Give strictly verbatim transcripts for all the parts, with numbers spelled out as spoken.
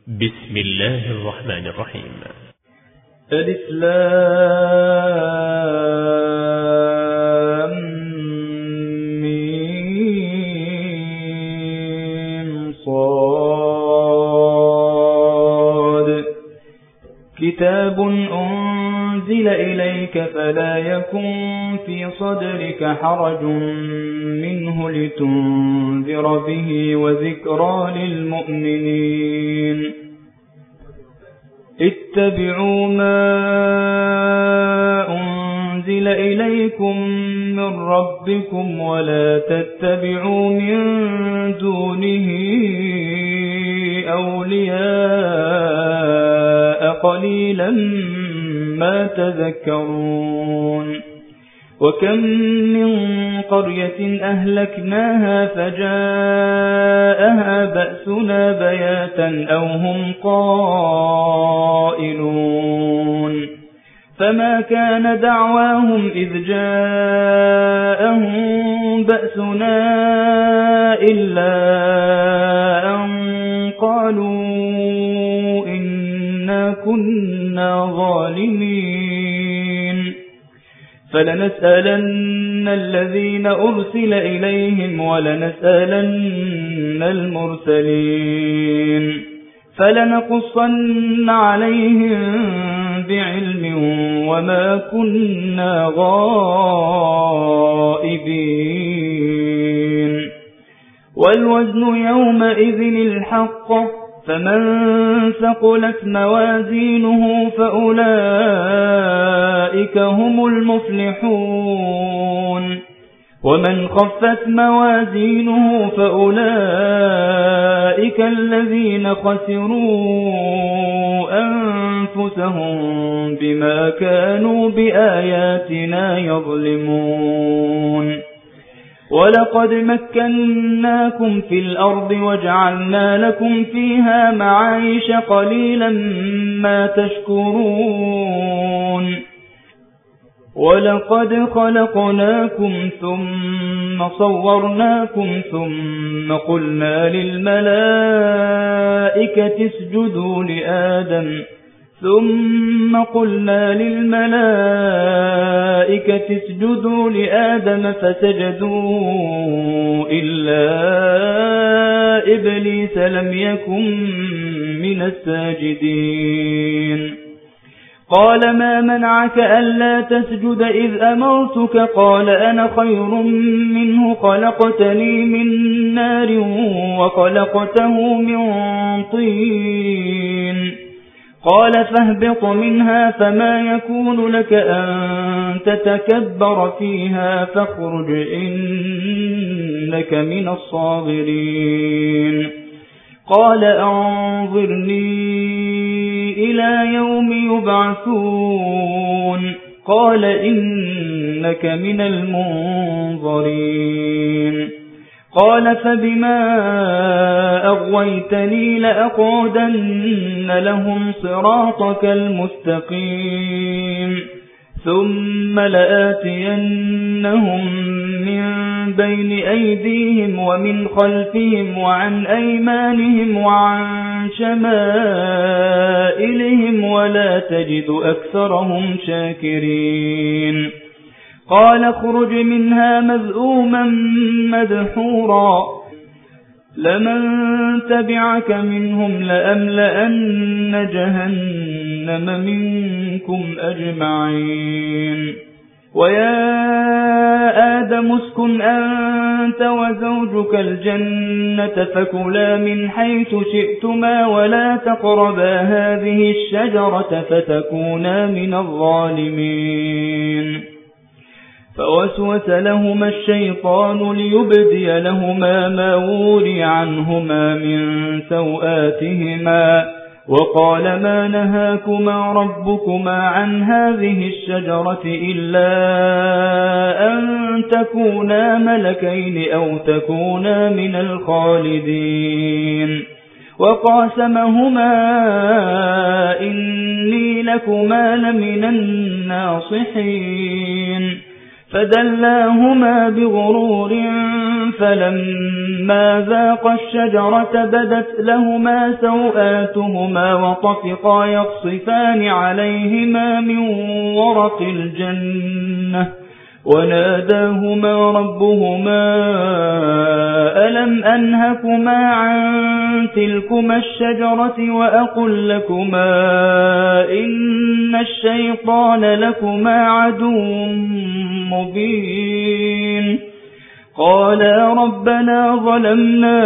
بسم الله الرحمن الرحيم. ألف لام ميم صاد كتاب أنزل إليك فلا يكن في صدرك حرج منه لتنذر به وذكرى للمؤمنين. اتبعوا ما أنزل إليكم من ربكم ولا تتبعوا من دونه أولياء قليلا ما تذكرون. وكم من قرية أهلكناها فجاءها بأسنا بياتا أو هم قائلون فما كان دعواهم إذ جاءهم بأسنا إلا أن قالوا إنا كنا ظالمين. فلنسألن الذين أرسل إليهم ولنسألن المرسلين فلنقصن عليهم بعلم وما كنا غائبين. والوزن يومئذ الحق فمن ثقلت موازينه فأولئك هم المفلحون ومن خفت موازينه فأولئك الذين خسروا أنفسهم بما كانوا بآياتنا يظلمون. ولقد مكناكم في الأرض وجعلنا لكم فيها معايش قليلا ما تشكرون. ولقد خلقناكم ثم صورناكم ثم قلنا للملائكة اسجدوا لآدم ثم قلنا للملائكة اسجدوا لآدم فسجدوا إلا إبليس لم يكن من الساجدين. قال ما منعك ألا تسجد إذ أمرتك؟ قال أنا خير منه خلقتني من نار وخلقته من طين. قال فاهبط منها فما يكون لك أن تتكبر فيها فاخرج إنك من الصاغرين. قال أنظرني إلى يوم يبعثون. قال إنك من المنظرين. قال فبما أغويتني لأقعدن لهم صراطك المستقيم ثم لآتينهم من بين أيديهم ومن خلفهم وعن أيمانهم وعن شمائلهم ولا تجد أكثرهم شاكرين. قال اخرج منها مذءوما مدحورا لمن تبعك منهم لأملأن جهنم منكم أجمعين. ويا آدم اسكن أنت وزوجك الجنة فكلا من حيث شئتما ولا تقربا هذه الشجرة فتكونا من الظالمين. فوسوس لهما الشيطان ليبدي لهما ما وري عنهما من سوآتهما وقال ما نهاكما ربكما عن هذه الشجرة إلا أن تكونا ملكين أو تكونا من الخالدين. وقاسمهما إني لكما لمن الناصحين. فدلاهما بغرور فلما فلما ذاقا الشجرة بدت لهما سوآتهما وطفقا يخصفان عليهما من ورق الجنة وناداهما ربهما ألم أنهكما عن تلكما الشجرة وأقل لكما إن الشيطان لكما عدو مبين قالا ربنا ظلمنا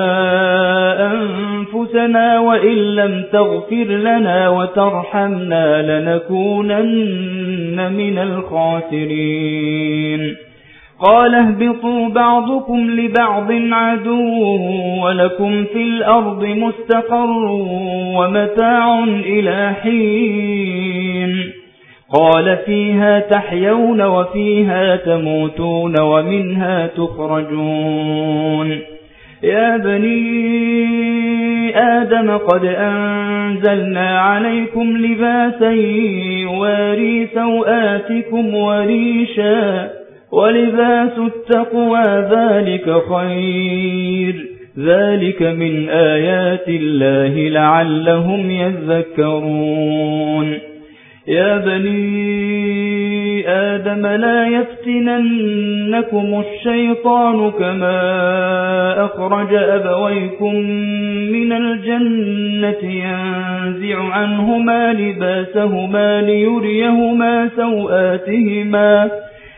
أنفسنا وإن لم تغفر لنا وترحمنا لنكونن من الخاسرين قال اهبطوا بعضكم لبعض عدو ولكم في الأرض مستقر ومتاع إلى حين قال فيها تحيون وفيها تموتون ومنها تخرجون يا بني آدم قد أنزلنا عليكم لباسا يواري سوآتكم وريشا ولباس التقوى ذلك خير ذلك من آيات الله لعلهم يذكرون يا بني آدم لا يفتننكم الشيطان كما أخرج أبويكم من الجنة ينزع عنهما لباسهما ليريهما سوآتهما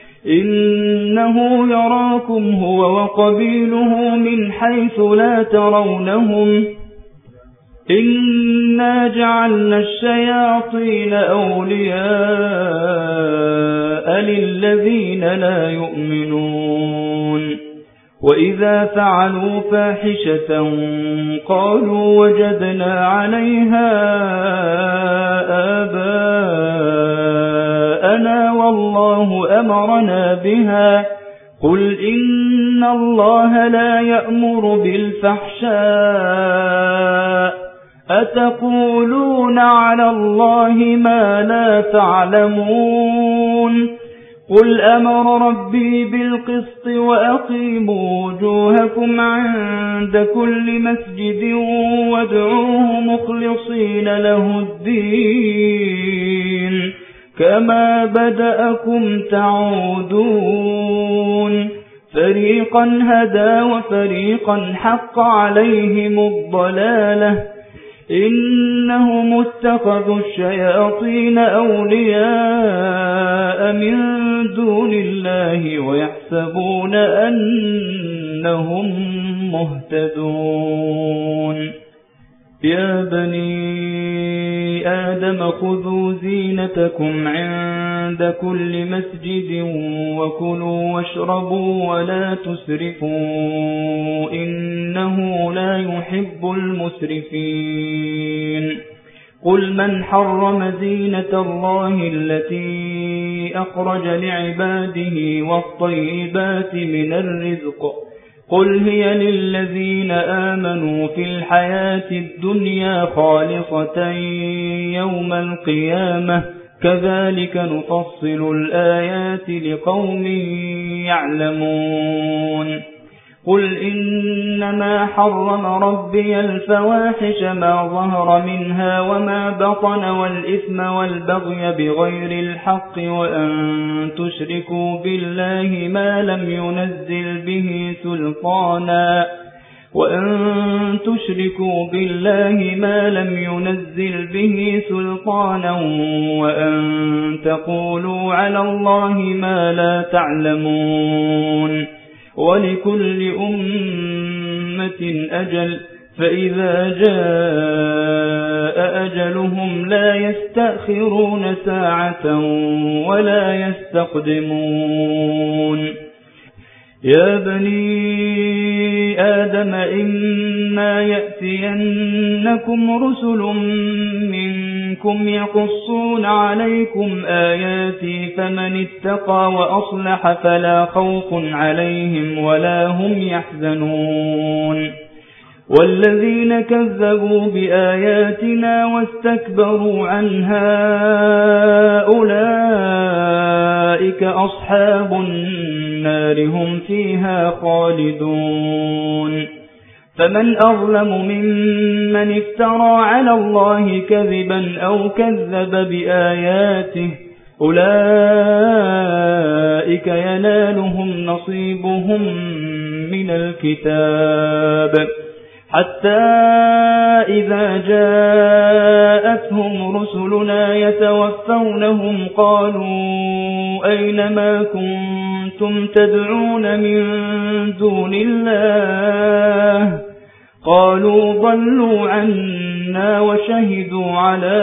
إنه يراكم هو وقبيله من حيث لا ترونهم إنا جعلنا الشياطين أولياء للذين لا يؤمنون وإذا فعلوا فاحشة قالوا وجدنا عليها آباءنا والله أمرنا بها قل إن الله لا يأمر بالفحشاء أتقولون على الله ما لا تعلمون قل أمر ربي بالقسط وأقيموا وجوهكم عند كل مسجد وادعوه مخلصين له الدين كما بدأكم تعودون فريقا هدى وفريقا حق عليهم الضلالة إنهم اتخذوا الشياطين أولياء من دون الله ويحسبون أنهم مهتدون يا بني آدم خذوا زينتكم عند كل مسجد وكلوا واشربوا ولا تسرفوا إنه لا يحب المسرفين قل من حرم زينة الله التي أخرج لعباده والطيبات من الرزق قل هي للذين آمنوا في الحياة الدنيا خالصة يوم القيامة كذلك نفصل الآيات لقوم يعلمون قل إنما حرم ربي الفواحش ما ظهر منها وما بطن والإثم والبغي بغير الحق وأن تشركوا بالله ما لم ينزل به سلطانا وأن تشركوا بالله ما لم ينزل به سلطانا وأن تقولوا على الله ما لا تعلمون ولكل أمة أجل فإذا جاء أجلهم لا يستأخرون ساعة ولا يستقدمون يا بني آدم إما يأتينكم رسل منكم يقصون عليكم آياتي فمن اتقى وأصلح فلا خوف عليهم ولا هم يحزنون والذين كذبوا بآياتنا واستكبروا عنها أولئك أصحاب النار النار هم فيها خالدون فمن أظلم ممن افترى على الله كذبا أو كذب بآياته أولئك ينالهم نصيبهم من الكتاب حتى إذا جاءتهم رسلنا يتوفونهم قالوا أين ما كنتم تدعون من دون الله قالوا ضلوا عنا وشهدوا على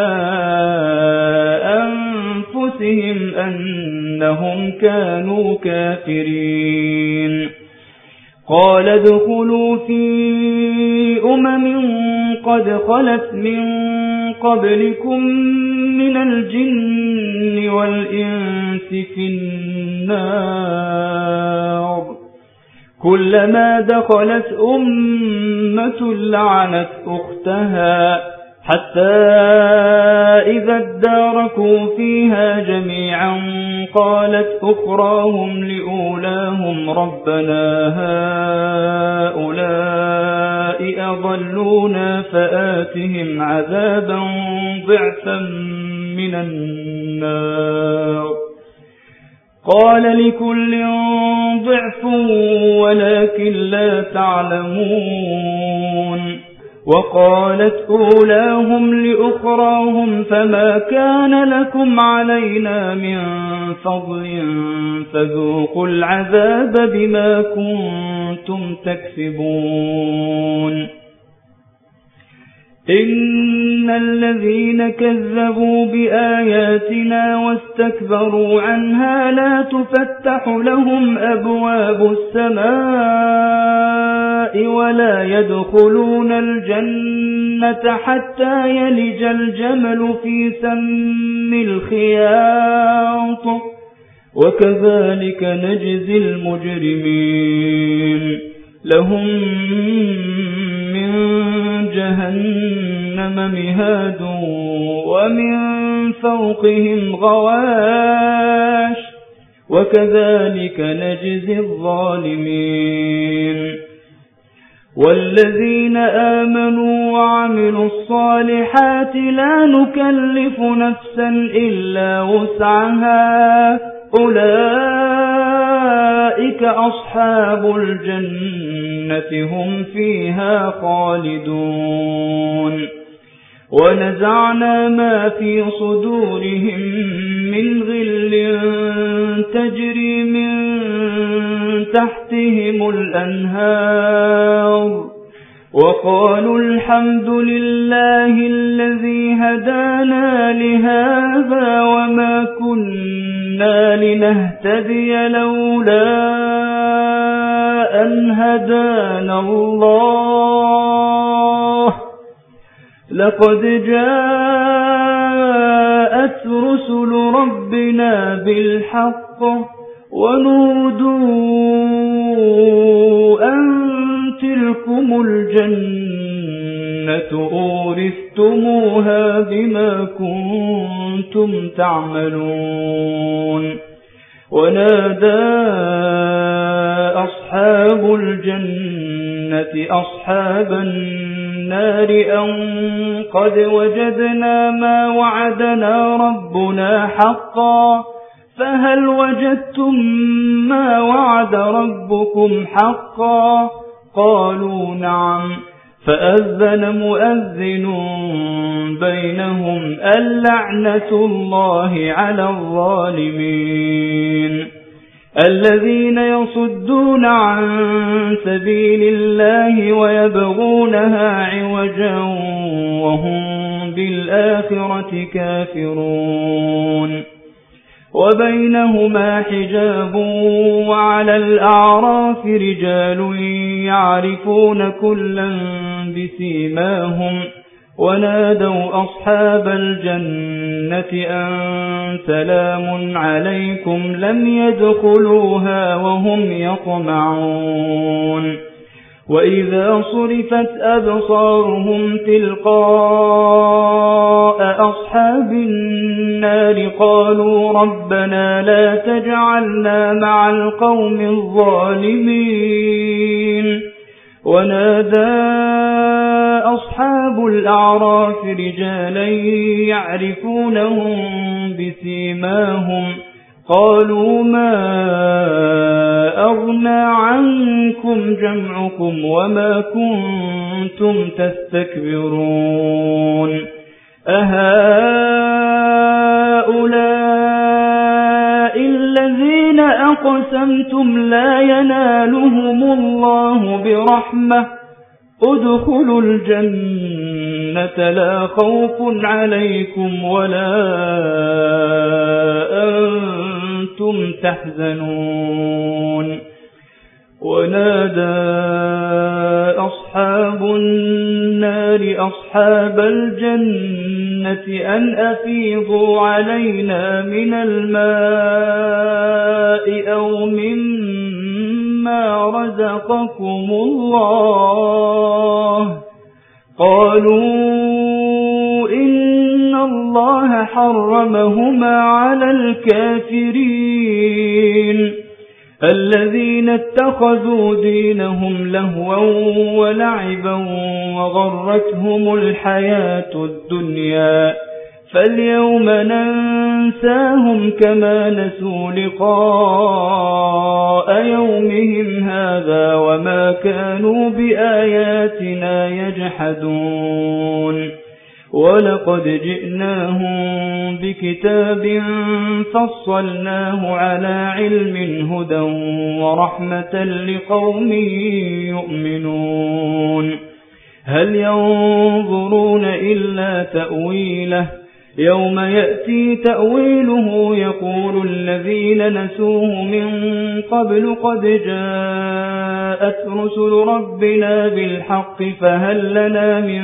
أنفسهم أنهم كانوا كافرين قال ادخلوا في أمم قد خلت من قبلكم من الجن والإنس في النار كلما دخلت أمة لعنت أختها حتى إذا اداركوا فيها جميعا قالت أخراهم لأولاهم ربنا هؤلاء أضلونا فآتهم عذابا ضعفا من النار قال لكل ضعف ولكن لا تعلمون وقالت أولاهم لأخراهم فما كان لكم علينا من فضل فذوقوا العذاب بما كنتم تكسبون إن الذين كذبوا بآياتنا واستكبروا عنها لا تفتح لهم أبواب السماء ولا يدخلون الجنة حتى يلج الجمل في سم الخياط وكذلك نجزي المجرمين لهم من جهنم مهاد ومن فوقهم غواش وكذلك نجزي الظالمين والذين آمنوا وعملوا الصالحات لا نكلف نفسا إلا وسعها أولئك أصحاب الجنة هم فيها خالدون ونزعنا ما في صدورهم من غل تجري من تحتهم الأنهار وقالوا الحمد لله الذي هدانا لهذا وما كنا لنهتدي لولا أن هدانا الله لقد جاءت رسل ربنا بالحق ونودوا أن تلكم الجنة أورثتموها بما كنتم تعملون ونادى أصحاب الجنة أصحاب النار أن قد وجدنا ما وعدنا ربنا حقا فهل وجدتم ما وعد ربكم حقا قالوا نعم فأذن مؤذن بينهم اللعنة الله على الظالمين الذين يصدون عن سبيل الله ويبغونها عوجا وهم بالآخرة كافرون وبينهما حجاب وعلى الأعراف رجال يعرفون كلا بسيماهم ونادوا أصحاب الجنة أن سلام عليكم لم يدخلوها وهم يطمعون وإذا صرفت أبصارهم تلقاء أصحاب النار قالوا ربنا لا تجعلنا مع القوم الظالمين ونادى أصحاب الأعراف رجالا يعرفونهم بسيماهم قالوا ما أغنى عنكم جمعكم وما كنتم تستكبرون أهؤلاء الذين أقسمتم لا ينالهم الله برحمة ادخلوا الجنة لا خوف عليكم ولا أنتم تحزنون ونادى أصحاب النار أصحاب الجنة أن أفيضوا علينا من الماء أو مما رزقكم الله قالوا إن الله حرمهما على الكافرين الذين اتخذوا دينهم لهوا ولعبا وغرتهم الحياة الدنيا فاليوم ننساهم كما نسوا لقاء يومهم هذا وما كانوا بآياتنا يجحدون ولقد جئناهم بكتاب فصلناه على علم هدى ورحمة لقوم يؤمنون هل ينظرون إلا تأويله يوم يأتي تأويله يقول الذين نسوه من قبل قد جاءت رسل ربنا بالحق فهل لنا من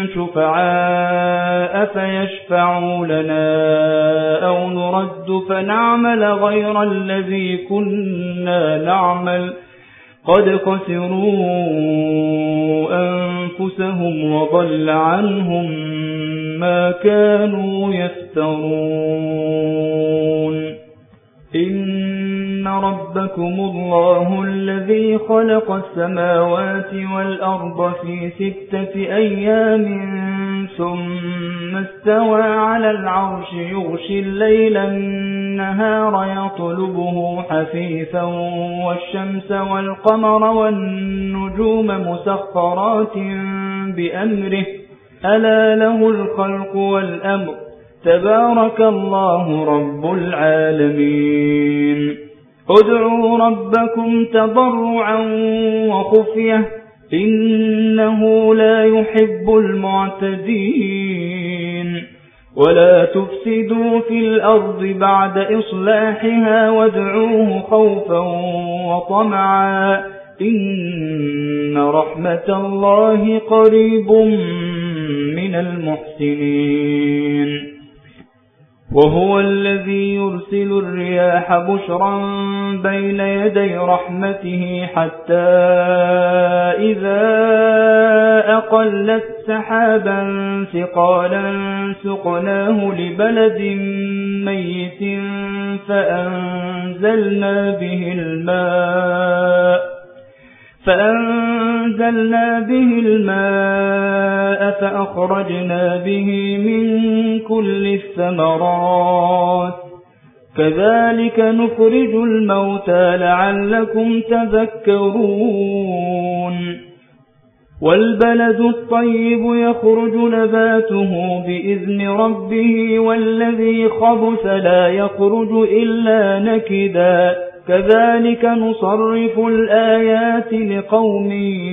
شفعاء فيشفعوا لنا أو نرد فنعمل غير الذي كنا نعمل قد خسروا أنفسهم وضل عنهم ما كانوا يفترون إن ربكم الله الذي خلق السماوات والأرض في ستة أيام ثم استوى على العرش يغشي الليل النهار يطلبه حثيثا والشمس والقمر والنجوم مسخرات بأمره ألا له الخلق والأمر تبارك الله رب العالمين ادعوا ربكم تضرعا وخفية إنه لا يحب المعتدين ولا تفسدوا في الأرض بعد إصلاحها وادعوه خوفا وطمعا إن رحمة الله قريب من المحسنين وهو الذي يرسل الرياح بشرا بين يدي رحمته حتى إذا أقلت سحابا ثقالا سقناه لبلد ميت فأنزلنا به الماء فأنزلنا به الماء فأخرجنا به من كل الثمرات كذلك نخرج الموتى لعلكم تذكرون والبلد الطيب يخرج نباته بإذن ربه والذي خبث لا يخرج إلا نكدا كذلك نصرف الآيات لقوم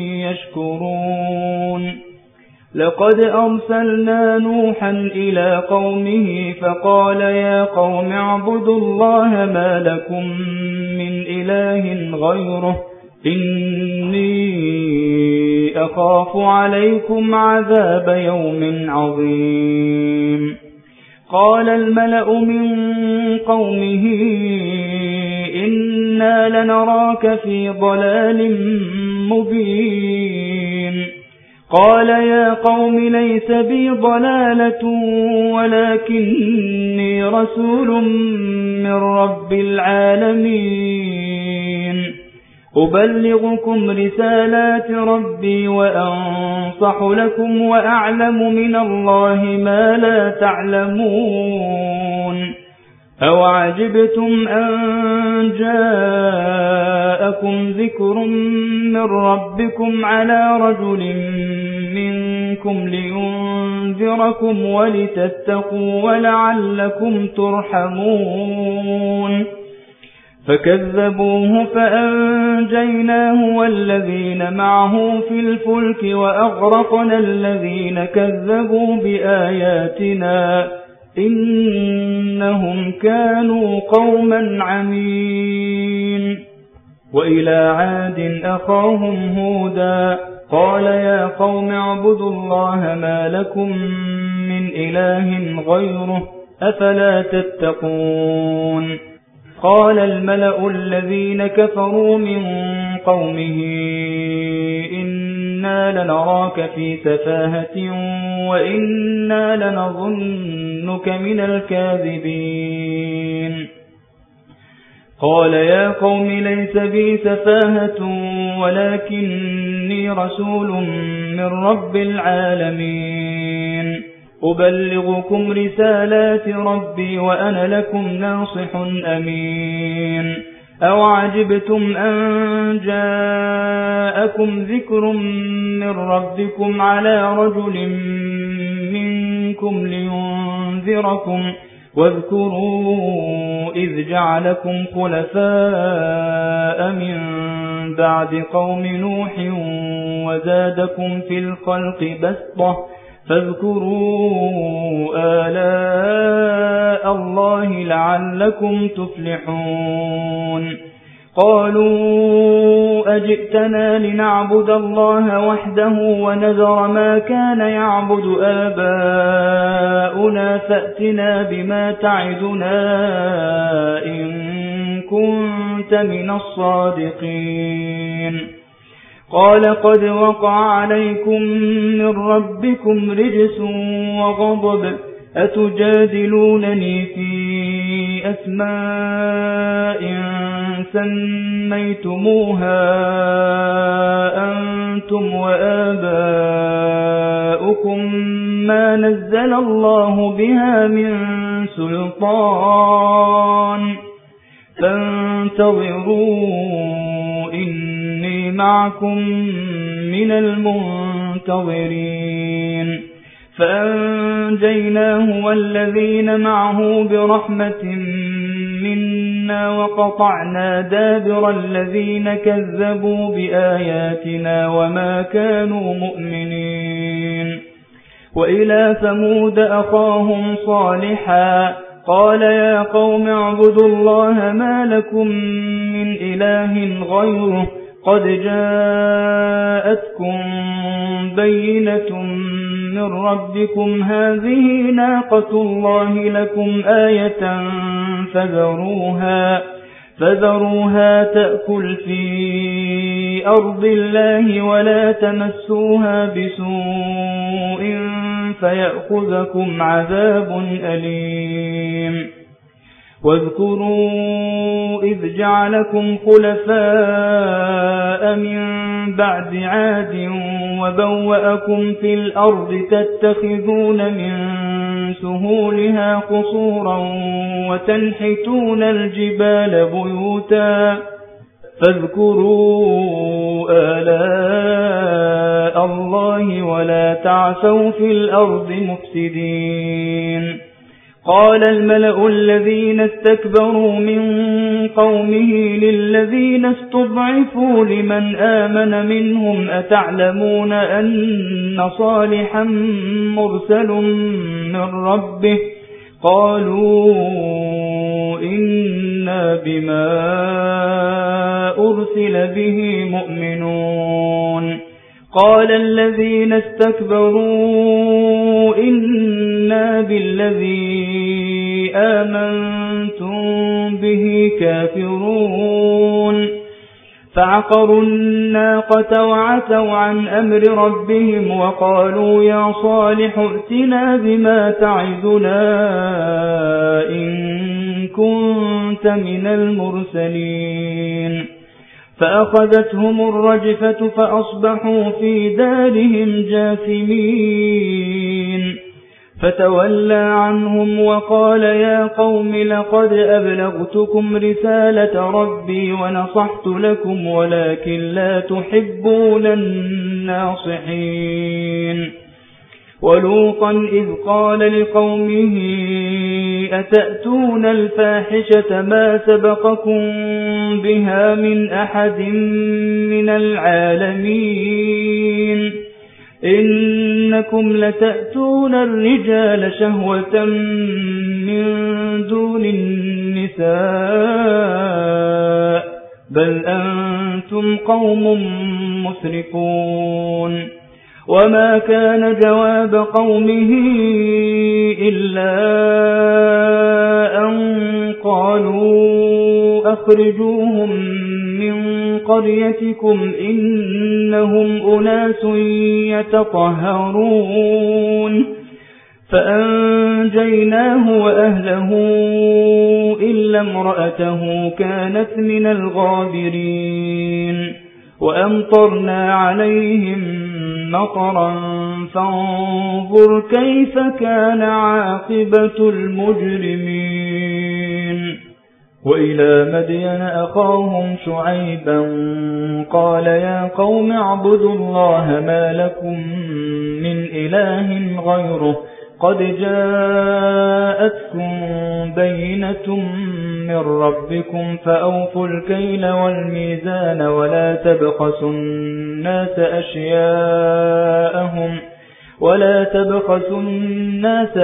يشكرون لقد أرسلنا نوحا إلى قومه فقال يا قوم اعبدوا الله ما لكم من إله غيره إني أخاف عليكم عذاب يوم عظيم قال الملأ من قومه إنا لنراك في ضلال مبين قال يا قوم ليس بي ضلالة ولكني رسول من رب العالمين أبلغكم رسالات ربي وأنصح لكم وأعلم من الله ما لا تعلمون أو عجبتم أن جاءكم ذكر من ربكم على رجل منكم لينذركم ولتتقوا ولعلكم ترحمون فكذبوه فأنجيناه والذين معه في الفلك وأغرقنا الذين كذبوا بآياتنا إنهم كانوا قوما عمين وإلى عاد أخاهم هودا قال يا قوم اعبدوا الله ما لكم من إله غيره أفلا تتقون قال الملأ الذين كفروا من قومه إنا لنراك في سفاهة وإنا لنظنك من الكاذبين قال يا قوم ليس بي سفاهة ولكني رسول من رب العالمين أبلغكم رسالات ربي وأنا لكم ناصح أمين أو عجبتم أن جاءكم ذكر من ربكم على رجل منكم لينذركم واذكروا إذ جعلكم خلفاء من بعد قوم نوح وزادكم في الخلق بسطة فاذكروا آلاء الله لعلكم تفلحون قالوا أجئتنا لنعبد الله وحده ونذر ما كان يعبد آباؤنا فأتنا بما تعدنا إن كنت من الصادقين قال قد وقع عليكم من ربكم رجس وغضب أتجادلونني في أسماء سميتموها أنتم وآباؤكم ما نزل الله بها من سلطان فانتظروا إني معكم من المنتظرين فأنجيناه والذين معه برحمة منا وقطعنا دابر الذين كذبوا بآياتنا وما كانوا مؤمنين وإلى ثمود أخاهم صالحا قال يا قوم اعبدوا الله ما لكم من إله غيره قد جاءتكم بينة من ربكم هذه ناقة الله لكم آية فذروها فذروها تأكل في أرض الله ولا تمسوها بسوء فيأخذكم عذاب أليم واذكروا إذ جعلكم خلفاء من بعد عاد وبوأكم في الأرض تتخذون من سهولها قصورا وتنحتون الجبال بيوتا فاذكروا آلاء الله ولا تعثوا في الأرض مفسدين قال الملأ الذين استكبروا من قومه للذين استضعفوا لمن آمن منهم أتعلمون أن صالحا مرسل من ربه قالوا إنا بما أرسل به مؤمنون قال الذين استكبروا إنا بالذي آمنتم به كافرون فعقروا الناقة وعتوا عن أمر ربهم وقالوا يا صالح ائتنا بما تعدنا إن كنت من المرسلين فأخذتهم الرجفة فأصبحوا في دارهم جاثمين فتولى عنهم وقال يا قوم لقد أبلغتكم رسالة ربي ونصحت لكم ولكن لا تحبون الناصحين ولوطا إذ قال لقومه أتأتون الفاحشة ما سبقكم بها من أحد من العالمين إنكم لتأتون الرجال شهوة من دون النساء بل أنتم قوم مسرفون وما كان جواب قومه إلا أن قالوا أخرجوهم من قريتكم إنهم أناس يتطهرون فأنجيناه وأهله إلا امرأته كانت من الغابرين وأمطرنا عليهم مطرا فانظر كيف كان عاقبة المجرمين وإلى مدين أخاهم شعيبا قال يا قوم اعبدوا الله ما لكم من إله غيره قد جاءتكم بينة من ربكم فأوفوا الكيل والميزان ولا تبخسوا الناس أشياءهم ولا تبخسوا الناس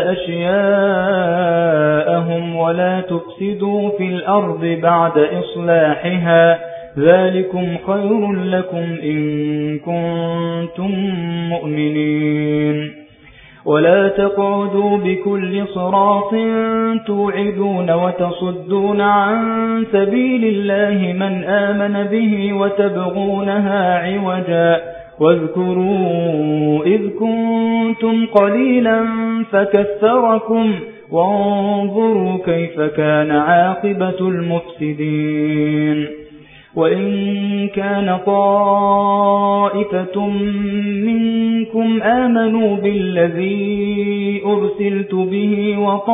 أشياءهم ولا تفسدوا في الأرض بعد إصلاحها ذلكم خير لكم إن كنتم مؤمنين ولا تقعدوا بكل صراط توعدون وتصدون عن سبيل الله من آمن به وتبغونها عوجا واذكروا إذ كنتم قليلا فكثركم وانظروا كيف كان عاقبة المفسدين وإن كان طائفة منكم آمنوا بالذي أرسلت به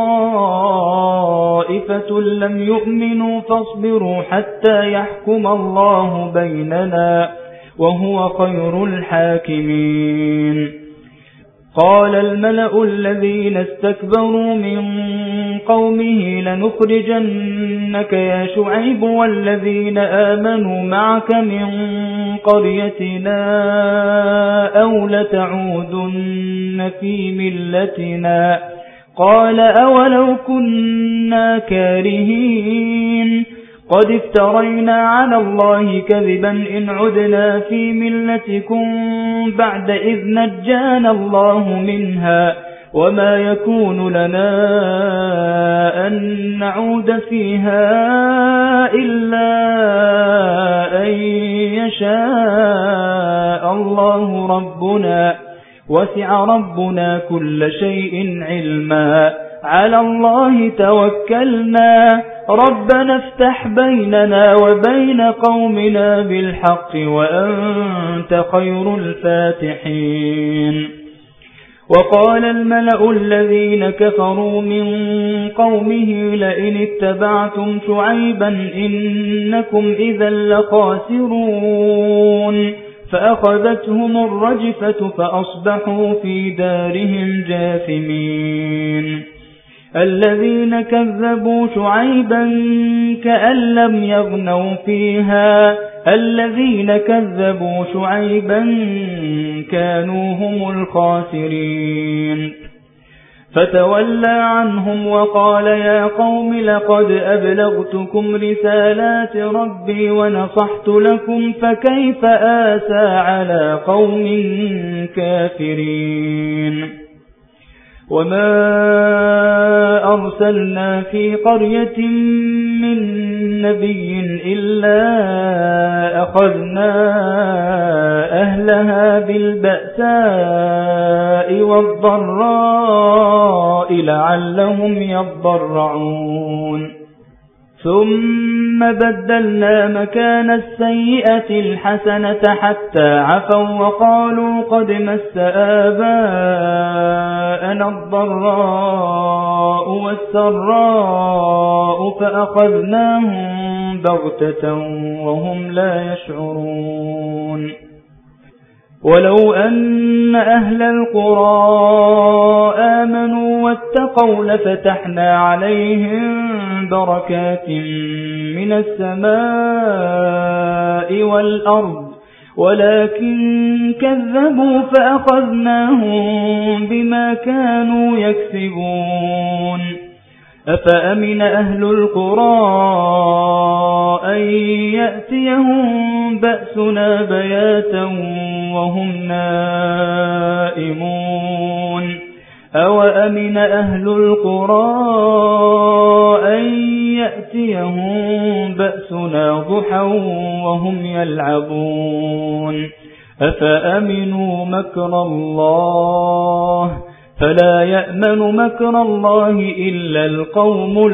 وطائفة لم يؤمنوا فاصبروا حتى يحكم الله بيننا وهو خير الحاكمين قال الملأ الذين استكبروا من قومه لنخرجنك يا شعيب والذين آمنوا معك من قريتنا أو لتعودن في ملتنا قال أولو كنا كارهين قد افترينا على الله كذبا إن عدنا في ملتكم بعد إذ نجانا الله منها وما يكون لنا أن نعود فيها إلا أن يشاء الله ربنا وسع ربنا كل شيء علما على الله توكلنا ربنا افتح بيننا وبين قومنا بالحق وأنت خير الفاتحين وقال الملأ الذين كفروا من قومه لئن اتبعتم شعيبا إنكم إذا لخاسرون فأخذتهم الرجفة فأصبحوا في دارهم جاثمين الذين كذبوا شعيبا كأن لم يغنوا فيها الذين كذبوا شعيبا كانوا هم الخاسرين فتولى عنهم وقال يا قوم لقد أبلغتكم رسالات ربي ونصحت لكم فكيف آسى على قوم كافرين وما أرسلنا في قرية من نبي إلا أخذنا أهلها بالبأساء والضراء لعلهم يضرعون ثم بدلنا مكان السيئة الحسنة حتى عفوا وقالوا قد مس آباءنا الضراء والسراء فأخذناهم بغتة وهم لا يشعرون ولو أن أهل القرى آمنوا واتقوا لفتحنا عليهم بركات من السماء والأرض ولكن كذبوا فأخذناهم بما كانوا يكسبون أفأمن أهل القرى أن يأتيهم بأسنا بياتا وهم نائمون أوأمن أهل القرى أن يأتيهم بأسنا ضحى وهم يلعبون أفأمنوا مكر الله فلا يأمن مكر الله إلا القوم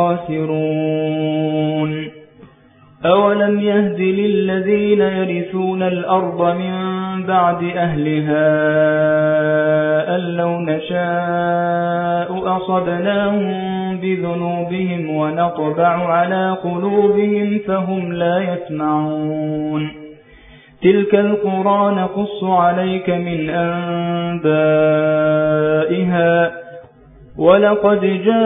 الخاسرون أولم يهد للذين يرثون الأرض من بعد أهلها أن لو نشاء أصبناهم بذنوبهم ونطبع على قلوبهم فهم لا يسمعون تلك القرى نقص عليك من أنبائها ولقد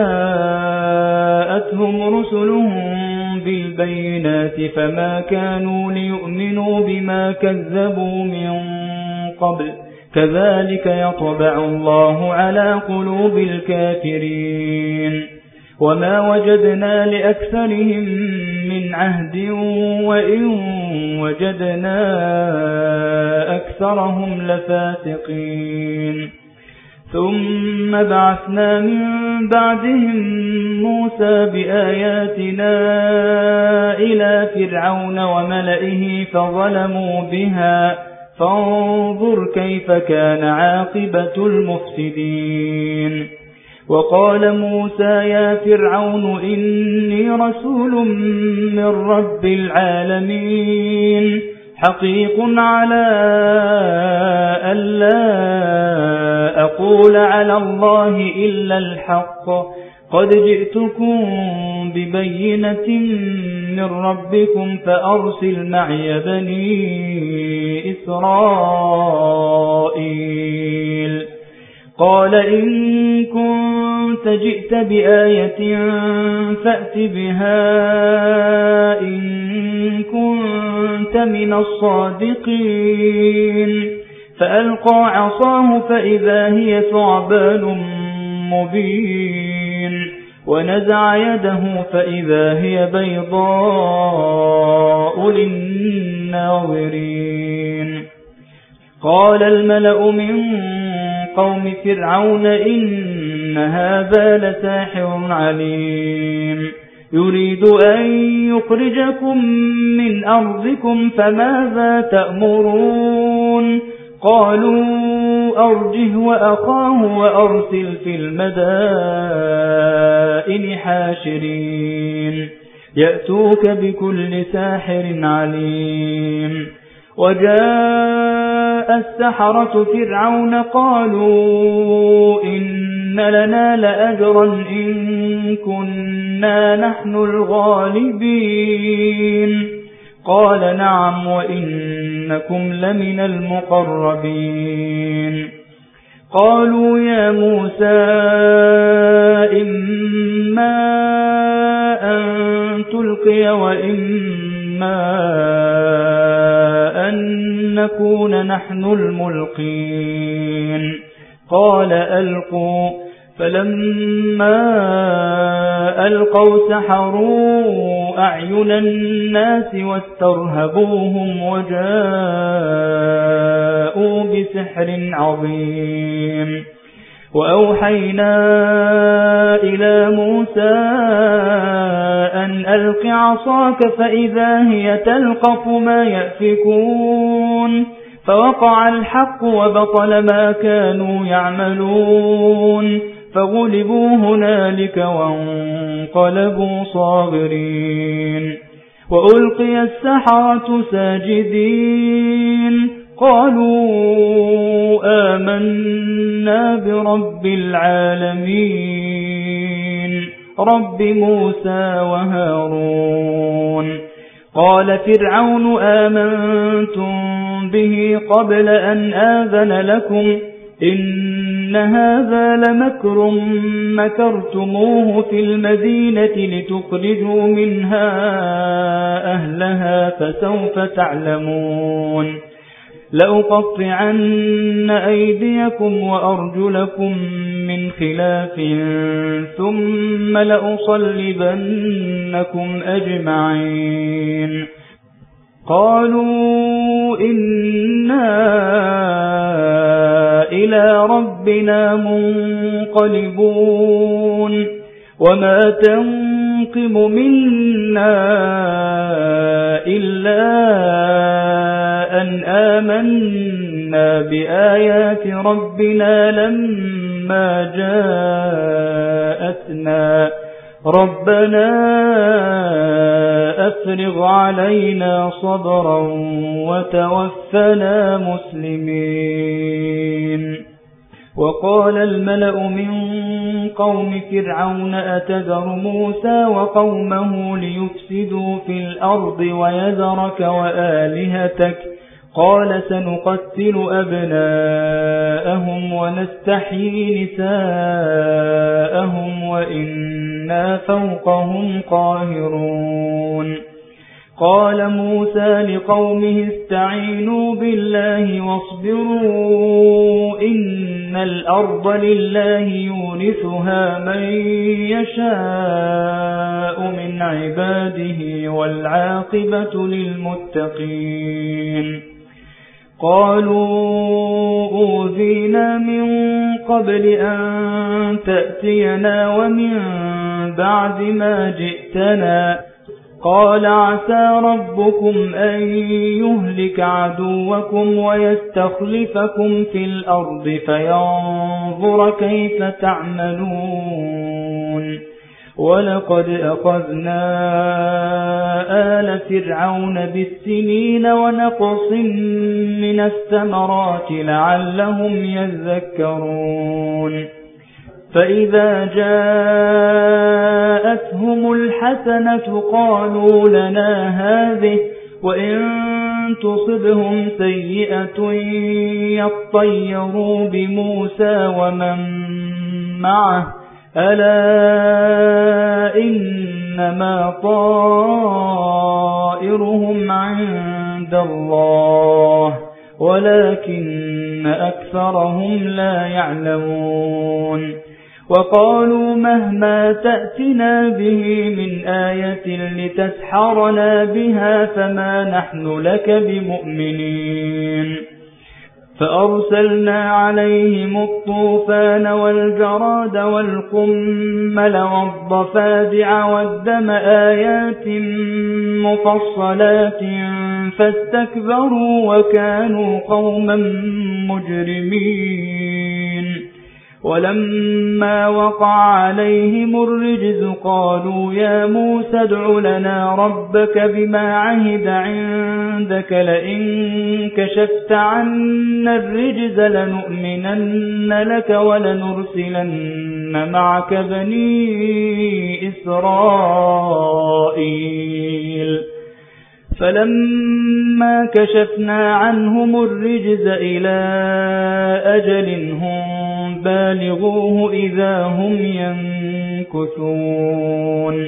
جاءتهم رسلهم بالبينات فما كانوا ليؤمنوا بما كذبوا من قبل كذلك يطبع الله على قلوب الكافرين وما وجدنا لأكثرهم من عهد وإن وجدنا أكثرهم لفاسقين ثم بعثنا من بعدهم موسى بآياتنا إلى فرعون وملئه فظلموا بها فانظر كيف كان عاقبة المفسدين وقال موسى يا فرعون إني رسول من رب العالمين حقيق على ألا أقول على الله إلا الحق قد جئتكم ببينة من ربكم فأرسل معي بني إسرائيل قال إن كنت جئت بآية فأت بها إن كنت من الصادقين فألقى عصاه فإذا هي ثعبان مبين ونزع يده فإذا هي بيضاء للناظرين قال الملأ من قوم فرعون إن هذا لساحر عليم يريد أن يخرجكم من أرضكم فماذا تأمرون قالوا أرجه وأخاه وأرسل في المدائن حاشرين يأتوك بكل ساحر عليم وجاء السحرة فرعون قالوا إن لنا لأجرا إن كنا نحن الغالبين قال نعم وإنكم لمن المقربين قالوا يا موسى إما أن تلقي وإما أن نكون نحن الملقين قال ألقوا فلما ألقوا سحروا أعين الناس واسترهبوهم وجاءوا بسحر عظيم وأوحينا إلى موسى أن ألق عصاك فإذا هي تلقف ما يأفكون فوقع الحق وبطل ما كانوا يعملون فغلبوا هنالك وانقلبوا صاغرين وألقي السحرة ساجدين قالوا آمنا برب العالمين رب موسى وهارون قال فرعون آمنتم به قبل أن آذن لكم إن هذا لمكر مكرتموه في المدينة لتخرجوا منها أهلها فسوف تعلمون لأقطعن أيديكم وأرجلكم من خلاف ثم لأصلبنكم أجمعين قالوا إنا إلى ربنا منقلبون وما تنقم منا إلا أن آمنا بآيات ربنا لما جاءتنا ربنا أفرغ علينا صبرا وتوفنا مسلمين وقال الملأ من قوم فرعون أتذر موسى وقومه ليفسدوا في الأرض ويذرك وآلهتك قال سنقتل أبناءهم ونستحيي نساءهم وإنا فوقهم قاهرون قال موسى لقومه استعينوا بالله واصبروا إن الأرض لله يورثها من يشاء من عباده والعاقبة للمتقين قالوا أوذينا من قبل أن تأتينا ومن بعد ما جئتنا قال عسى ربكم أن يهلك عدوكم ويستخلفكم في الأرض فينظر كيف تعملون ولقد أخذنا آل فرعون بالسنين ونقص من الثمرات لعلهم يذكرون فإذا جاءتهم الحسنة قالوا لنا هذه وإن تصبهم سيئة يطيروا بموسى ومن معه ألا إنما طائرهم عند الله ولكن أكثرهم لا يعلمون وقالوا مهما تأتنا به من آية لتسحرنا بها فما نحن لك بمؤمنين فأرسلنا عليهم الطوفان والجراد والقمل والضفادع والدم آيات مفصلات فاستكبروا وكانوا قوما مجرمين ولما وقع عليهم الرجز قالوا يا موسى ادع لنا ربك بما عهد عندك لئن كشفت عنا الرجز لنؤمنن لك ولنرسلن معك بني إسرائيل فلما كشفنا عنهم الرجز إلى أجل هم بالغوه إذا هم ينكثون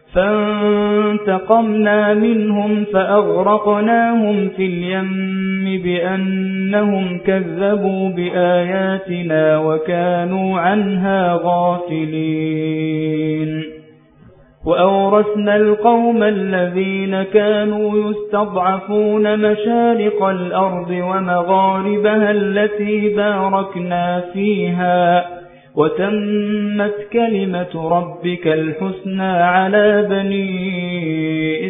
فانتقمنا منهم فأغرقناهم في اليم بأنهم كذبوا بآياتنا وكانوا عنها غافلين وأورثنا القوم الذين كانوا يستضعفون مشارق الأرض ومغاربها التي باركنا فيها وتمت كلمة ربك الحسنى على بني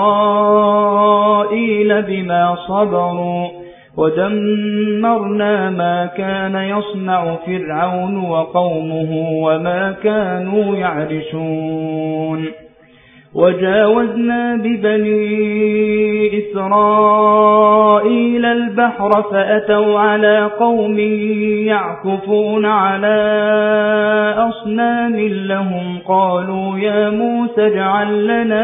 إسرائيل بما صبروا ودمرنا ما كان يصنع فرعون وقومه وما كانوا يعرشون وجاوزنا ببني إسرائيل البحر فأتوا على قوم يعكفون على أصنام لهم قالوا يا موسى اجعل لنا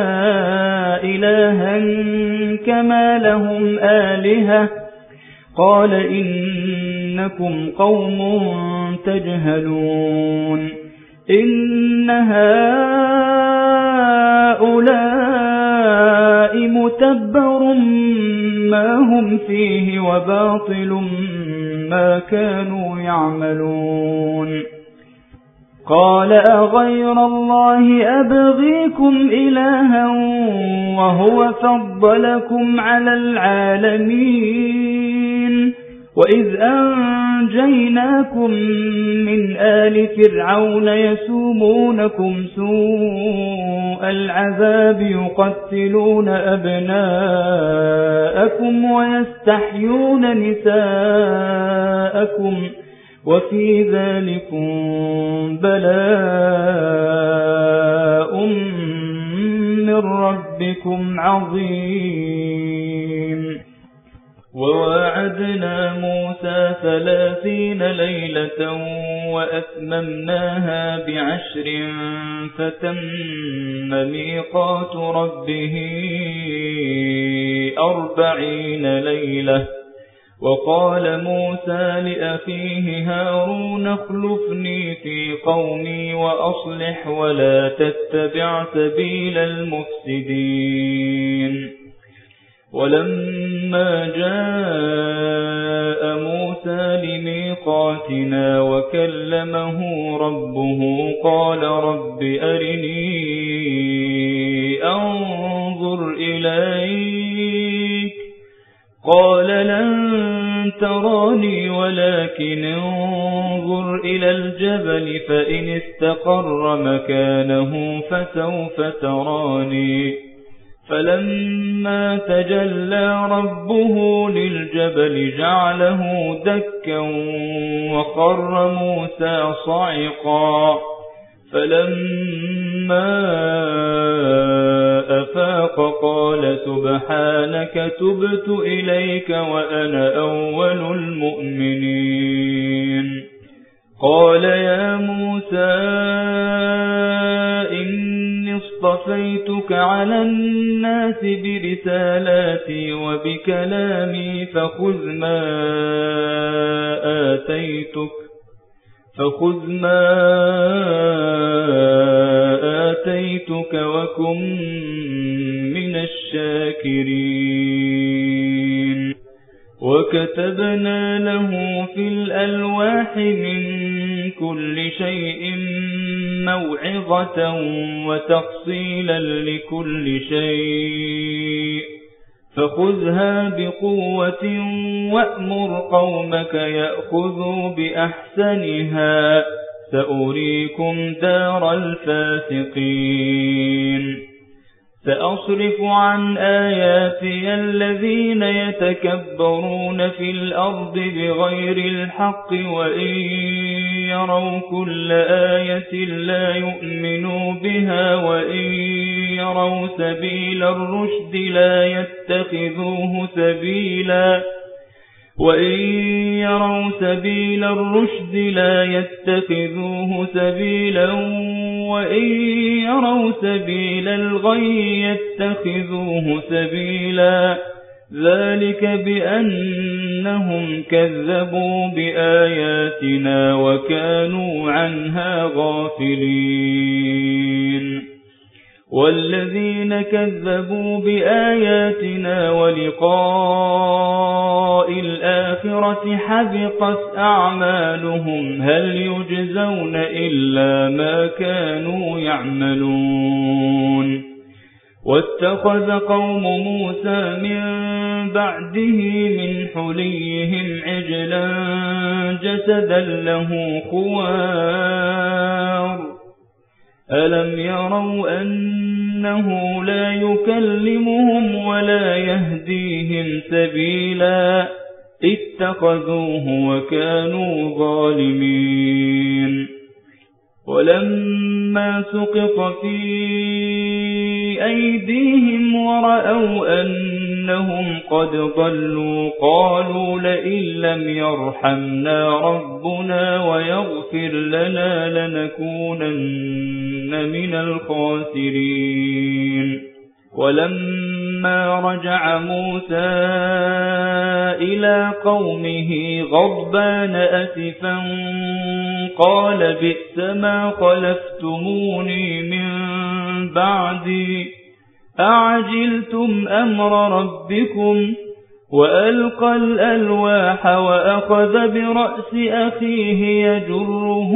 إلها كما لهم آلهة قال إنكم قوم تجهلون إن هؤلاء متبر ما هم فيه وباطل ما كانوا يعملون قال أغير الله أبغيكم إلها وهو فضلكم على العالمين وإذ أنجيناكم من آل فرعون يسومونكم سوء العذاب يقتلون أبناءكم ويستحيون نساءكم وفي ذلكم بلاء من ربكم عظيم وواعدنا موسى ثلاثين ليلة وأتممناها بعشر فتم ميقات ربه أربعين ليلة وقال موسى لأخيه هارون اخلفني في قومي وأصلح ولا تتبع سبيل المفسدين ولما جاء موسى لميقاتنا وكلمه ربه قال رب أرني أنظر إليك قال لن تراني ولكن انظر إلى الجبل فإن استقر مكانه فسوف تراني فلما تجلى ربه للجبل جعله دكا وخر موسى صعقا فلما أفاق قال سبحانك تبت إليك وأنا أول المؤمنين قال يا موسى إني اصطفيتك على الناس برسالاتي وبكلامي فخذ ما آتيتك فخذ ما آتيتك وكن من الشاكرين وكتبنا له في الألواح من كل شيء موعظة وتفصيلا لكل شيء فخذها بقوة وأمر قومك يأخذوا بأحسنها سأريكم دار الفاسقين سأصرف عن آياتي الذين يتكبرون في الأرض بغير الحق وإن يروا كل آية لا يؤمنوا بها وإن يروا سبيل الرشد لا يتخذوه سبيلا وإن يروا سبيل الرشد لا يتخذوه سبيلا وإن يروا سبيل الغي يتخذوه سبيلا ذلك بأنهم كذبوا بآياتنا وكانوا عنها غافلين والذين كذبوا بآياتنا ولقاء الآخرة حبطت أعمالهم هل يجزون إلا ما كانوا يعملون واتخذ قوم موسى من بعده من حليهم عجلا جسدا له خوار ألم يروا أنه لا يكلمهم ولا يهديهم سبيلا اتخذوه وكانوا ظالمين ولما سقط في أيديهم ورأوا أنهم قد ضلوا قالوا لئن لم يرحمنا ربنا ويغفر لنا لنكونن من الخاسرين ولما رجع موسى إلى قومه غضبان أسفا قال بئس ما خلفتموني من بعدي أعجلتم أمر ربكم وألقى الألواح وأخذ برأس أخيه يجره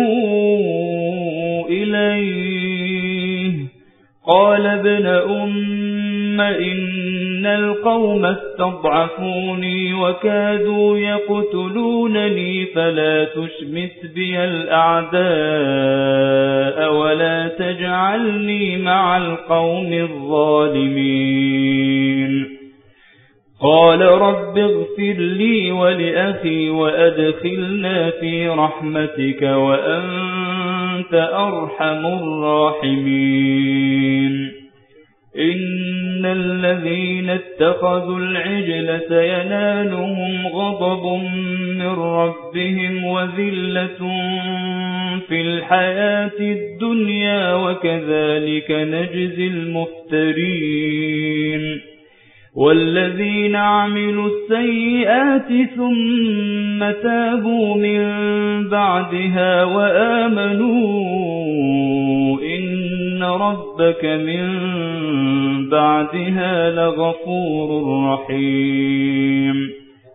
إليه قال ابن أم إن القوم استضعفوني وكادوا يقتلونني فلا تشمت بي الأعداء ولا تجعلني مع القوم الظالمين قال رب اغفر لي ولأخي وأدخلنا في رحمتك وأنت أرحم الراحمين إن الذين اتخذوا العجل سينالهم غضب من ربهم وذلة في الحياة الدنيا وكذلك نجزي المفترين والذين عملوا السيئات ثم تابوا من بعدها وآمنوا إن ربك من بعدها لغفور رحيم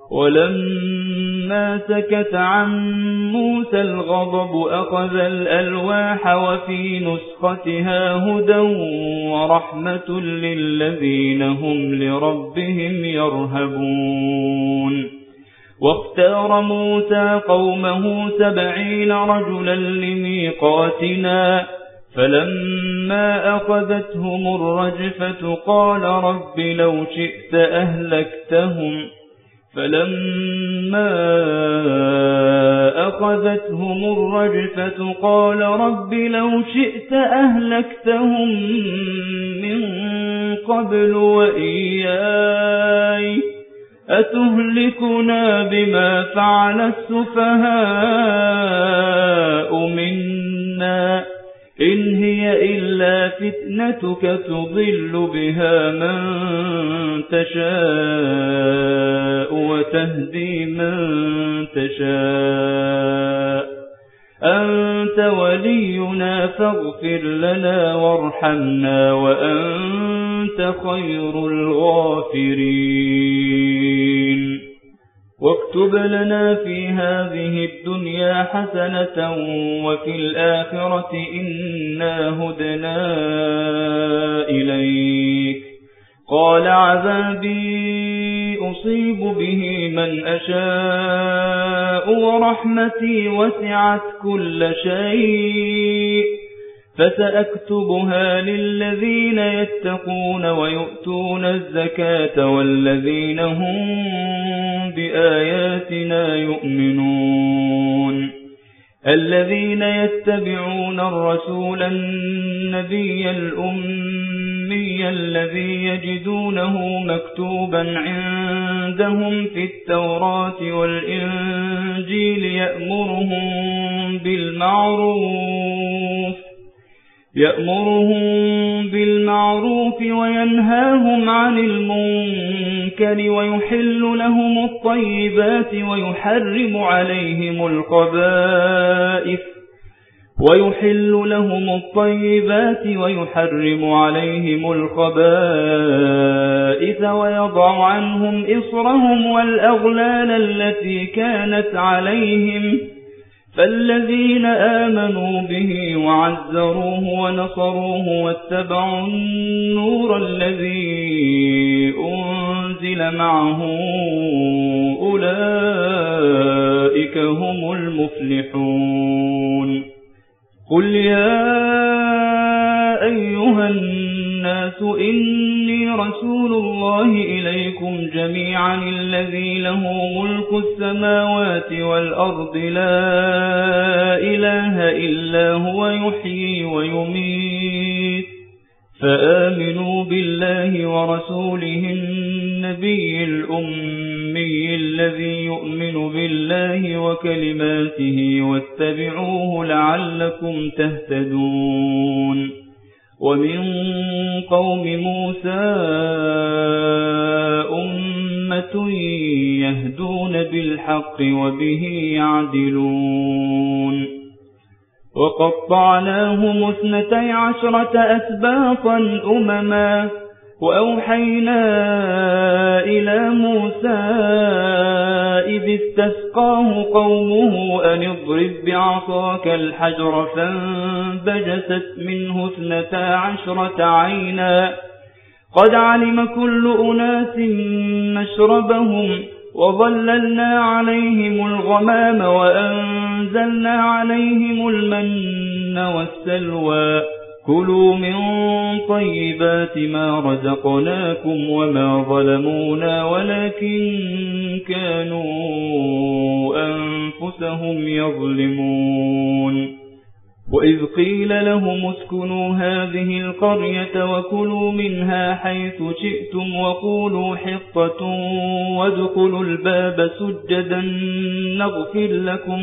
ولما سكت عن موسى الغضب أخذ الألواح وفي نسختها هدى ورحمة للذين هم لربهم يرهبون واختار موسى قومه سبعين رجلا لميقاتنا فلما أخذتهم الرجفة قال رب لو شئت أهلكتهم فلما أخذتهم الرجفة قال رب لو شئت أهلكتهم من قبل وإياي أتهلكنا بما فعل السفهاء منا إن هي إلا فتنتك تضل بها من تشاء وتهدي من تشاء أنت ولينا فاغفر لنا وارحمنا وأنت خير الغافرين واكتب لنا في هذه الدنيا حسنة وفي الآخرة إنا هدنا إليك قال عذابي أصيب به من أشاء ورحمتي وسعت كل شيء فسأكتبها للذين يتقون ويؤتون الزكاة والذين هم بآياتنا يؤمنون الذين يتبعون الرسول النبي الأمي الذي يجدونه مكتوبا عندهم في التوراة والإنجيل يأمرهم بالمعروف يأمرهم بالمعروف وينهاهم عن المنكر ويحل لهم الطيبات ويحرم عليهم الخبائث ويحل لهم الطيبات ويحرم عليهم الخبائث ويضع عنهم إصرهم والأغلال التي كانت عليهم فالذين آمنوا به وعزروه ونصروه واتبعوا النور الذي أنزل معه أولئك هم المفلحون قل يا أيها الناس إني رسول الله إليكم جميعا الذي له ملك السماوات والأرض لا إله إلا هو يحيي ويميت فآمنوا بالله ورسوله النبي الأمي الذي يؤمن بالله وكلماته واتبعوه لعلكم تهتدون ومن قوم موسى أمة يهدون بالحق وبه يعدلون وقطعناهم اثنتي عشرة أسباطا أمما وأوحينا إلى موسى إذ استسقاه قومه أن اضرب بعصاك الحجر فانبجست منه اثنتا عشرة عينا قد علم كل أناس مشربهم وظللنا عليهم الغمام وأنزلنا عليهم المن والسلوى كلوا من طيبات ما رزقناكم وما ظلمونا ولكن كانوا أنفسهم يظلمون وإذ قيل لهم اسكنوا هذه القرية وكلوا منها حيث شئتم وقولوا حطة وادخلوا الباب سجدا نغفر لكم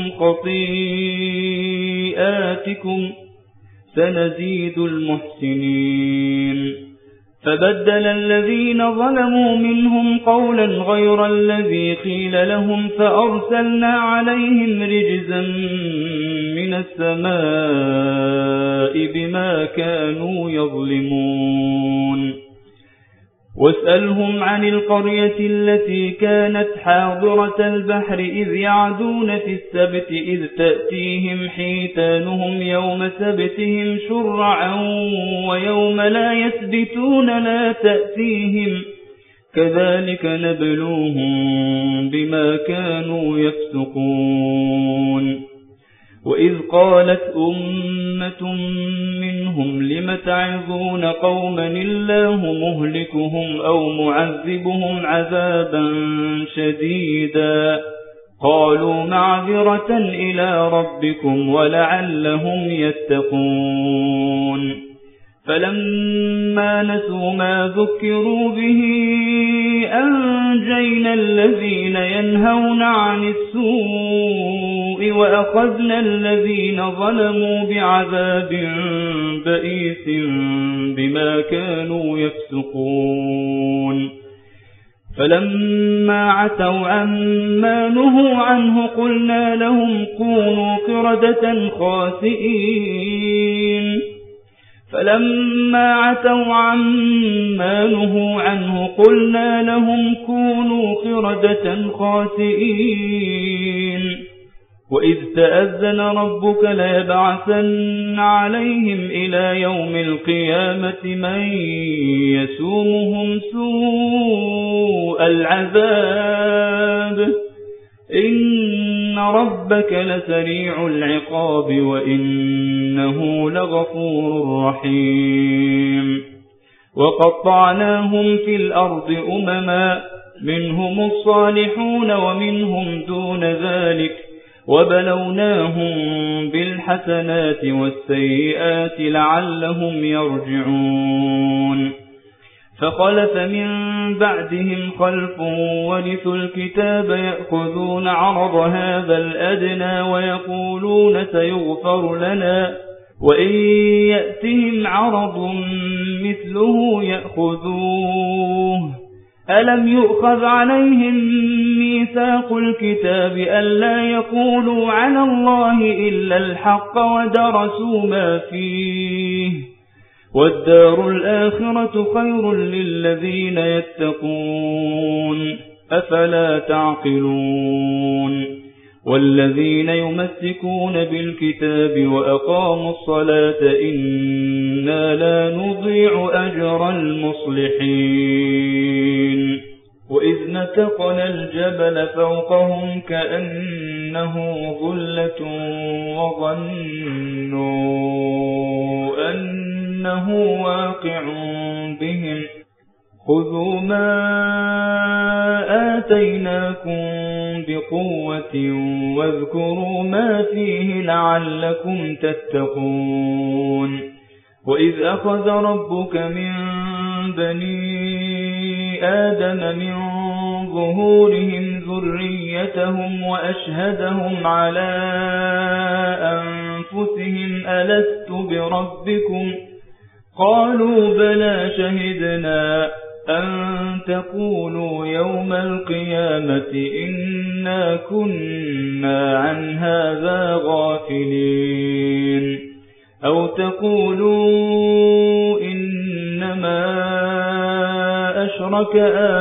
خطيئاتكم سنزيد المحسنين فبدل الذين ظلموا منهم قولا غير الذي قيل لهم فأرسلنا عليهم رجزا من السماء بما كانوا يظلمون واسألهم عن القرية التي كانت حاضرة البحر إذ يعدون في السبت إذ تأتيهم حيتانهم يوم سبتهم شرعا ويوم لا يسبتون لا تأتيهم كذلك نبلوهم بما كانوا يفسقون وإذ قالت أمة منهم لم تعظون قوما الله مهلكهم أو معذبهم عذابا شديدا قالوا معذرة إلى ربكم ولعلهم يتقون فلما نسوا ما ذكروا به أنجينا الذين ينهون عن السوء وأخذنا الذين ظلموا بعذاب بئيس بما كانوا يفسقون فلما عتوا عما نهوا عنه قلنا لهم كونوا قردة خاسئين فلما عتوا عما نهوا عنه قلنا لهم كونوا قردة خاسئين وإذ تأذن ربك ليبعثن عليهم إلى يوم القيامة من يسومهم سوء العذاب إن ربك لسريع العقاب وإنه لغفور رحيم وقطعناهم في الأرض أمما منهم الصالحون ومنهم دون ذلك وبلوناهم بالحسنات والسيئات لعلهم يرجعون فخلف من بعدهم خلف ورثوا الكتاب يأخذون عرض هذا الأدنى ويقولون سيغفر لنا وإن يأتهم عرض مثله يأخذوه ألم يؤخذ عليهم ميثاق الكتاب ألا يقولوا على الله إلا الحق ودرسوا ما فيه والدار الآخرة خير للذين يتقون أفلا تعقلون والذين يمسكون بالكتاب وأقاموا الصلاة إنا لا نضيع أجر المصلحين وإذ نتقنا الجبل فوقهم كأنه ظلة وظنوا أنه واقع بهم خذوا ما آتيناكم بقوة واذكروا ما فيه لعلكم تتقون وإذ أخذ ربك من بني آدم من ظهورهم ذريتهم وأشهدهم على أنفسهم ألست بربكم قالوا بلى شهدنا أن تقولوا يوم القيامة إنا كنا عن هذا غافلين أو تقولوا إنما أشرك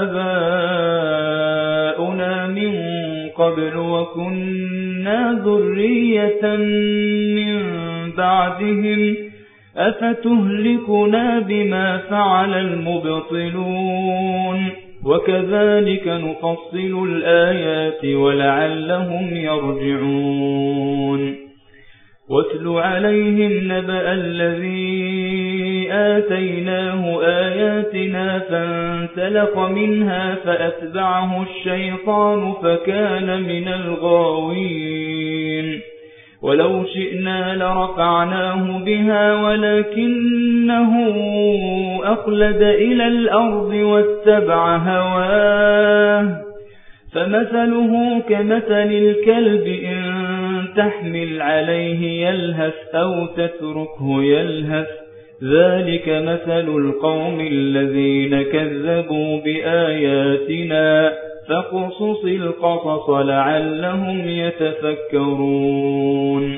آباؤنا من قبل وكنا ذرية من بعدهم أفتهلكنا بما فعل المبطلون وكذلك نفصل الآيات ولعلهم يرجعون واتل عليهم نبأ الذي آتيناه آياتنا فانسلخ منها فأتبعه الشيطان فكان من الغاوين ولو شئنا لرفعناه بها ولكنه أخلد إلى الأرض واتبع هواه فمثله كمثل الكلب إن تحمل عليه يلهث أو تتركه يلهث ذلك مثل القوم الذين كذبوا بآياتنا فاقصص القصص لعلهم يتفكرون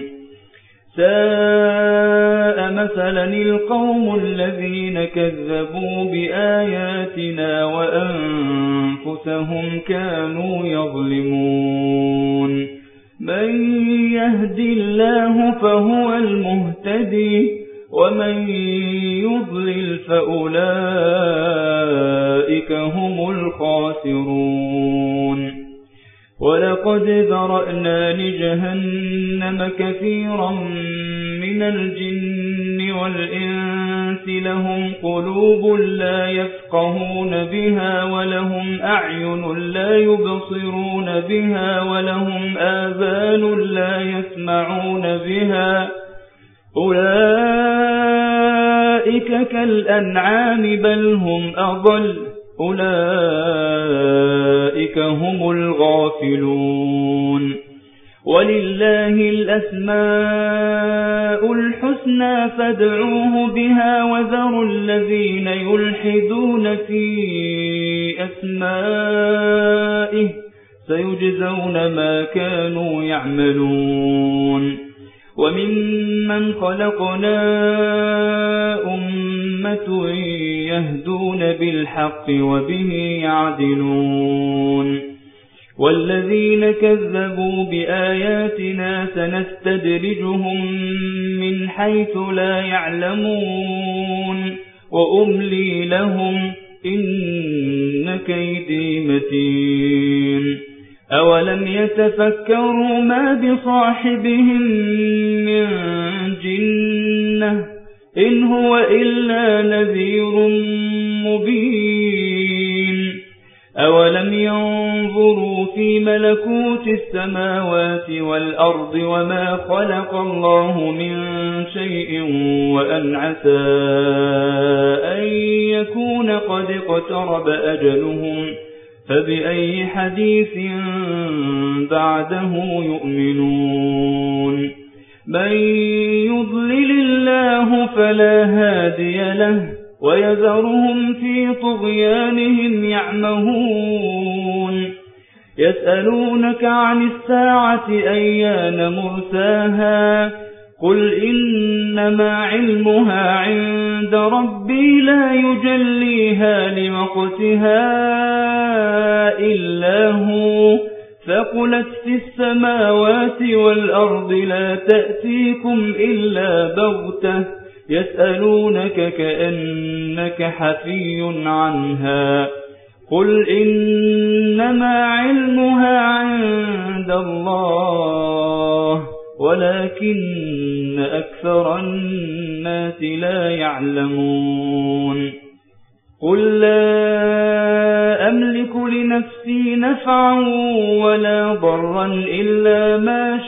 ساء مثلا القوم الذين كذبوا بآياتنا وأنفسهم كانوا يظلمون من يهد الله فهو المهتدي ومن يضلل فأولئك هم الخاسرون ولقد ذرأنا لجهنم كثيرا من الجن والإنس لهم قلوب لا يفقهون بها ولهم أعين لا يبصرون بها ولهم آذان لا يسمعون بها أولئك كالأنعام بل هم أضل أولئك هم الغافلون ولله الأسماء الحسنى فادعوه بها وذروا الذين يلحدون في أسمائه سيجزون ما كانوا يعملون وممن خلقنا أمة يهدون بالحق وبه يعدلون والذين كذبوا بآياتنا سنستدرجهم من حيث لا يعلمون وأملي لهم إن كيدي متين أولم يتفكروا ما بصاحبهم من جنة إن هو إلا نذير مبين أولم ينظروا في ملكوت السماوات والأرض وما خلق الله من شيء وأن عسى أن يكون قد اقترب أجلهم فبأي حديث بعده يؤمنون من يضلل الله فلا هادي له ويذرهم في طغيانهم يعمهون يسألونك عن الساعة أيان مرساها قل إنما علمها عند ربي لا يجليها لوقتها إلا هو ثقلت في السماوات والأرض لا تأتيكم إلا بغتة يسألونك كأنك حفي عنها قل إنما علمها عند الله ولكن أكثر الناس لا يعلمون قل لا أملك لنفسي نفعا ولا ضرا إلا ما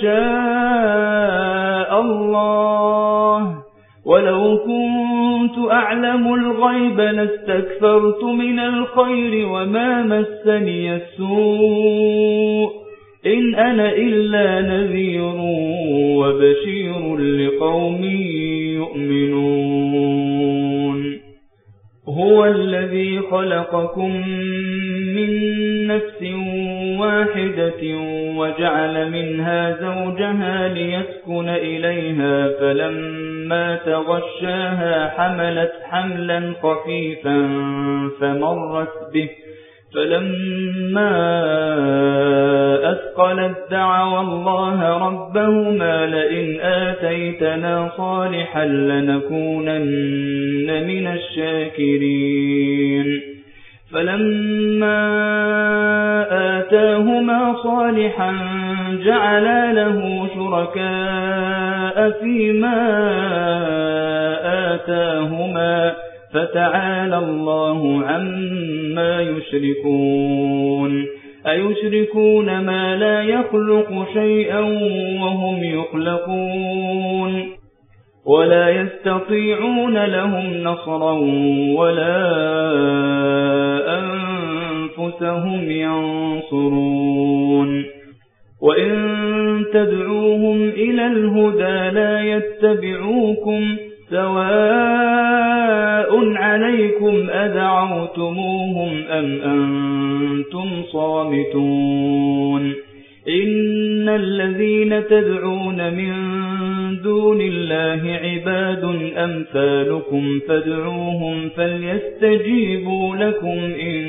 شاء الله ولو كنت أعلم الغيب لاستكثرت من الخير وما مسني السوء إن أنا إلا نذير وبشير لقوم يؤمنون هو الذي خلقكم من نفس واحدة وجعل منها زوجها ليسكن إليها فلما تغشاها حملت حملا خفيفا فمرت به فلما أثقلت دعوا الله ربهما لئن آتيتنا صالحا لنكونن من الشاكرين فلما آتاهما صالحا جعلا له شركاء فيما آتاهما فتعالى الله عما يشركون أيشركون ما لا يخلق شيئا وهم يخلقون ولا يستطيعون لهم نصرا ولا أنفسهم ينصرون وإن تدعوهم إلى الهدى لا يتبعوكم سواء عليكم أدعوتموهم أم أنتم صامتون إن الذين تدعون من دون الله عباد أمثالكم فادعوهم فليستجيبوا لكم إن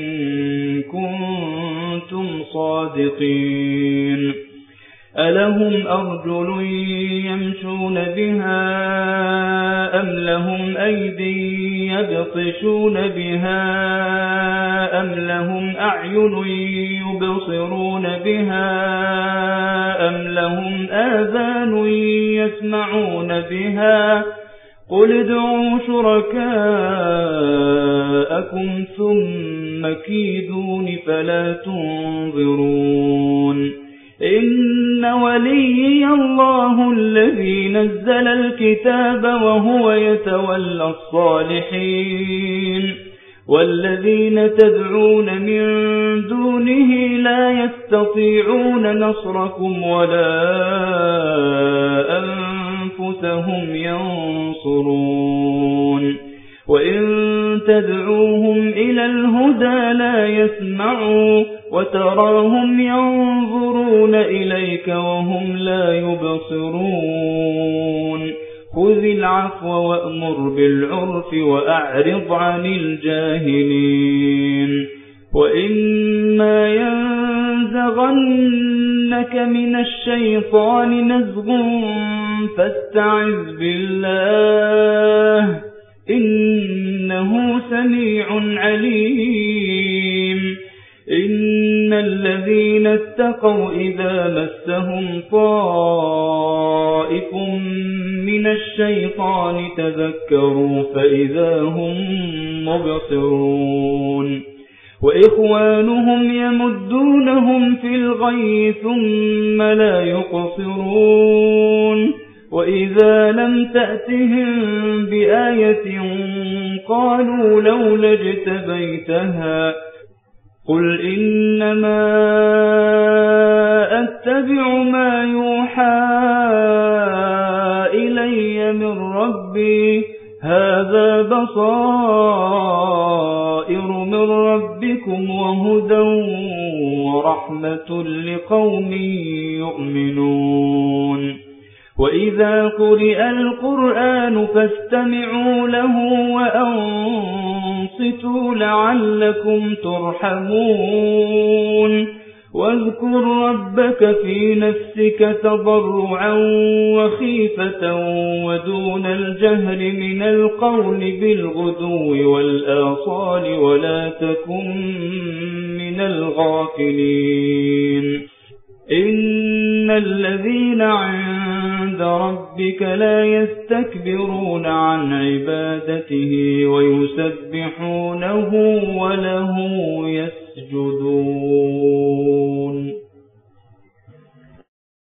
كنتم صادقين ألهم أرجل يمشون بها أم لهم أيدي يبطشون بها أم لهم أعين يبصرون بها أم لهم آذان يسمعون بها قل ادعوا شركاءكم ثم كيدون فلا تنظرون إن وليي الله الذي نزل الكتاب وهو يتولى الصالحين والذين تدعون من دونه لا يستطيعون نصركم ولا أنفسهم ينصرون وإن تدعوهم إلى الهدى لا يسمعوا وتراهم ينظرون إليك وهم لا يبصرون خذ العفو وأمر بالعرف وأعرض عن الجاهلين وإما ينزغنك من الشيطان نزغ فاستعذ بالله إنه سميع عليم إن الذين اتقوا إذا مسهم طائف من الشيطان تذكروا فإذا هم مبصرون وإخوانهم يمدونهم في الغي ثم لا يقصرون وإذا لم تأتهم بآية قالوا لولا اجتبيتها قل إنما أتبع ما يوحى إلي من ربي هذا بصائر من ربكم وهدى ورحمة لقوم يؤمنون وإذا قرئ القرآن فاستمعوا له وأنصتوا لعلكم ترحمون واذكر ربك في نفسك تضرعا وخيفة ودون الجهر من القول بالغدو والآصال ولا تكن من الغافلين إن الذين عند ربك لا يستكبرون عن عبادته ويسبحونه وله